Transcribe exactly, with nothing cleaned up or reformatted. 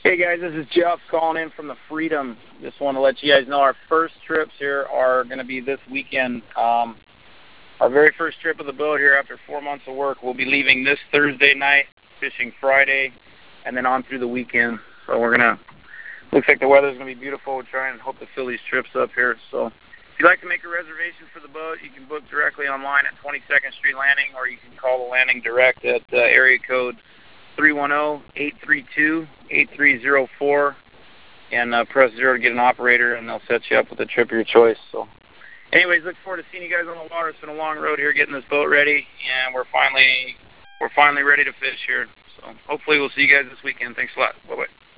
Hey guys, this is Jeff calling in from the Freedom. Just want to let you guys know our first trips here are going to be this weekend. Um, our very first trip of the boat here after four months of work. We'll be leaving this Thursday night, fishing Friday, and then on through the weekend. So we're going to, looks like the weather's going to be beautiful. We're trying to hope to fill these trips up here. So if you'd like to make a reservation for the boat, you can book directly online at twenty-second Street Landing, or you can call the landing direct at uh, area code three one zero, eight three two, eight three zero four and uh, press zero to get an operator, and they'll set you up with a trip of your choice. So anyways, look forward to seeing you guys on the water. It's been a long road here getting this boat ready, and we're finally we're finally ready to fish here. So hopefully we'll see you guys this weekend. Thanks a lot. Bye-bye.